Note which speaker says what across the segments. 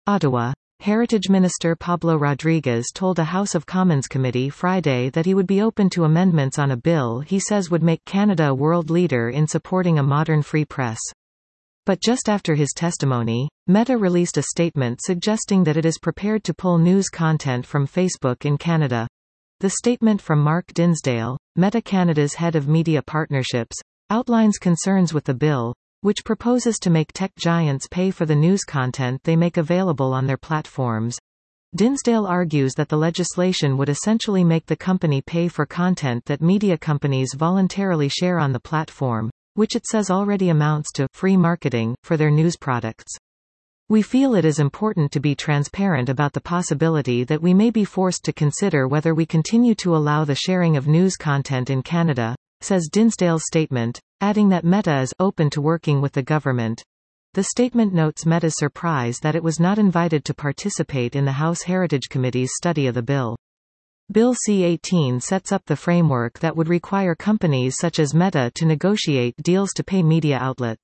Speaker 1: Ottawa. Heritage Minister Pablo Rodriguez told a House of Commons committee Friday that he would be open to amendments on a bill he says would make Canada a world leader in supporting a modern free press. But just after his testimony, Meta released a statement suggesting that it is prepared to pull news content from Facebook in Canada. The statement from Mark Dinsdale, Meta Canada's head of media partnerships, outlines concerns with the bill, which proposes to make tech giants pay for the news content they make available on their platforms. Dinsdale argues that the legislation would essentially make the company pay for content that media companies voluntarily share on the platform, which it says already amounts to free marketing for their news products. We feel it is important to be transparent about the possibility that we may be forced to consider whether we continue to allow the sharing of news content in Canada, says Dinsdale's statement, adding that Meta is open to working with the government. The statement notes Meta's surprise that it was not invited to participate in the House Heritage Committee's study of the bill. Bill C-18 sets up the framework that would require companies such as Meta to negotiate deals to pay media outlets.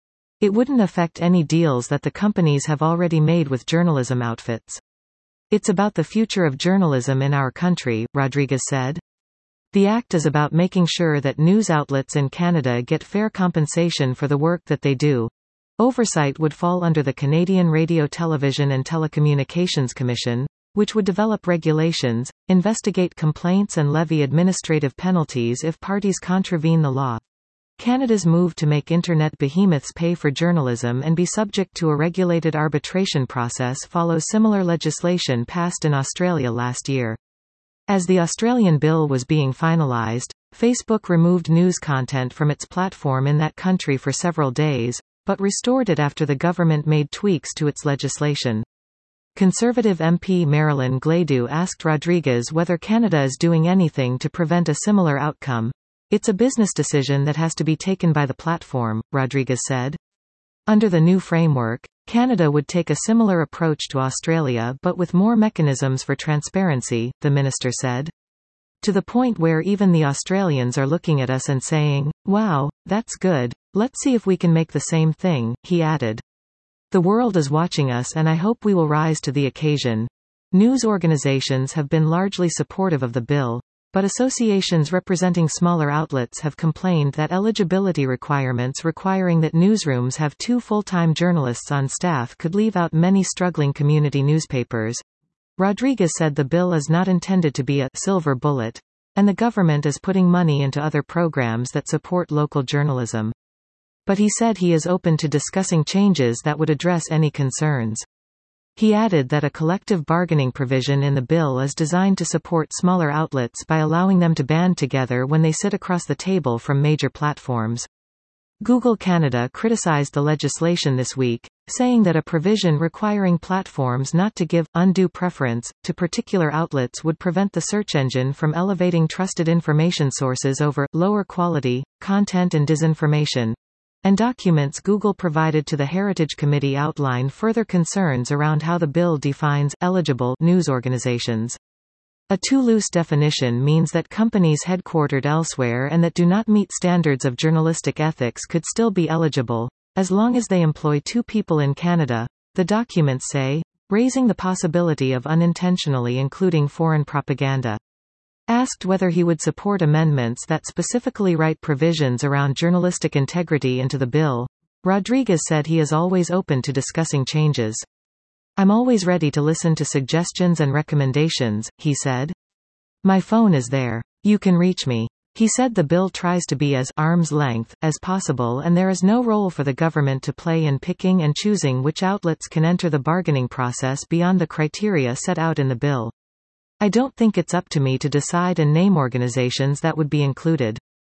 Speaker 1: It wouldn't affect any deals that the companies have already made with journalism outfits. It's about the future of journalism in our country, Rodriguez said. The act is about making sure that news outlets in Canada get fair compensation for the work that they do. Oversight would fall under the Canadian Radio Television and Telecommunications Commission, which would develop regulations, investigate complaints and levy administrative penalties if parties contravene the law. Canada's move to make internet behemoths pay for journalism and be subject to a regulated arbitration process follows similar legislation passed in Australia last year. As the Australian bill was being finalised, Facebook removed news content from its platform in that country for several days, but restored it after the government made tweaks to its legislation. Conservative MP Marilyn Gladu asked Rodriguez whether Canada is doing anything to prevent a similar outcome. It's a business decision that has to be taken by the platform, Rodriguez said. Under the new framework, Canada would take a similar approach to Australia but with more mechanisms for transparency, the minister said. To the point where even the Australians are looking at us and saying, "Wow, that's good, let's see if we can make the same thing," he added. The world is watching us and I hope we will rise to the occasion. News organizations have been largely supportive of the bill, but associations representing smaller outlets have complained that eligibility requirements requiring that newsrooms have 2 full-time journalists on staff could leave out many struggling community newspapers. Rodriguez said the bill is not intended to be a silver bullet, and the government is putting money into other programs that support local journalism. But he said he is open to discussing changes that would address any concerns. He added that a collective bargaining provision in the bill is designed to support smaller outlets by allowing them to band together when they sit across the table from major platforms. Google Canada criticized the legislation this week, saying that a provision requiring platforms not to give undue preference to particular outlets would prevent the search engine from elevating trusted information sources over lower quality content and disinformation. And documents Google provided to the Heritage Committee outline further concerns around how the bill defines eligible news organizations. A too loose definition means that companies headquartered elsewhere and that do not meet standards of journalistic ethics could still be eligible, as long as they employ 2 people in Canada, the documents say, raising the possibility of unintentionally including foreign propaganda. Asked whether he would support amendments that specifically write provisions around journalistic integrity into the bill, Rodriguez said he is always open to discussing changes. "I'm always ready to listen to suggestions and recommendations," he said. "My phone is there. You can reach me." He said the bill tries to be as arm's length as possible and there is no role for the government to play in picking and choosing which outlets can enter the bargaining process beyond the criteria set out in the bill. "I don't think it's up to me to decide and name organizations that would be included."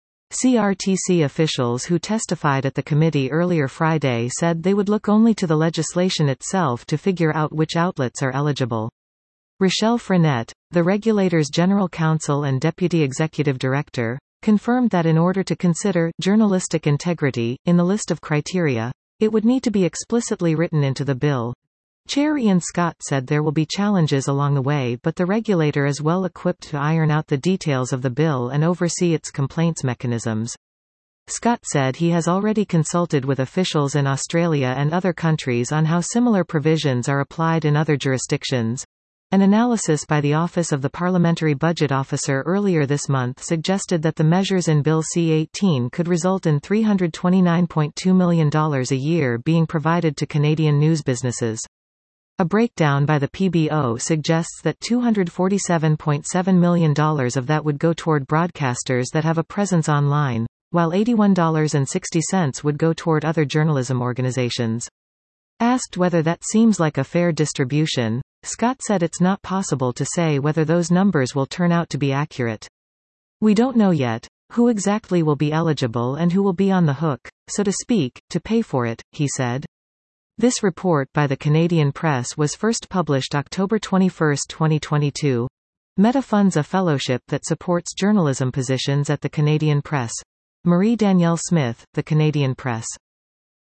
Speaker 1: CRTC officials who testified at the committee earlier Friday said they would look only to the legislation itself to figure out which outlets are eligible. Rochelle Frenette, the regulator's general counsel and deputy executive director, confirmed that in order to consider journalistic integrity in the list of criteria, it would need to be explicitly written into the bill. Chair Ian Scott said there will be challenges along the way, but the regulator is well equipped to iron out the details of the bill and oversee its complaints mechanisms. Scott said he has already consulted with officials in Australia and other countries on how similar provisions are applied in other jurisdictions. An analysis by the Office of the Parliamentary Budget Officer earlier this month suggested that the measures in Bill C-18 could result in $329.2 million a year being provided to Canadian news businesses. A breakdown by the PBO suggests that $247.7 million of that would go toward broadcasters that have a presence online, while $81.60 would go toward other journalism organizations. Asked whether that seems like a fair distribution, Scott said it's not possible to say whether those numbers will turn out to be accurate. We don't know yet who exactly will be eligible and who will be on the hook, so to speak, to pay for it, he said. This report by the Canadian Press was first published October 21, 2022. Meta funds a fellowship that supports journalism positions at the Canadian Press. Marie Danielle Smith, The Canadian Press.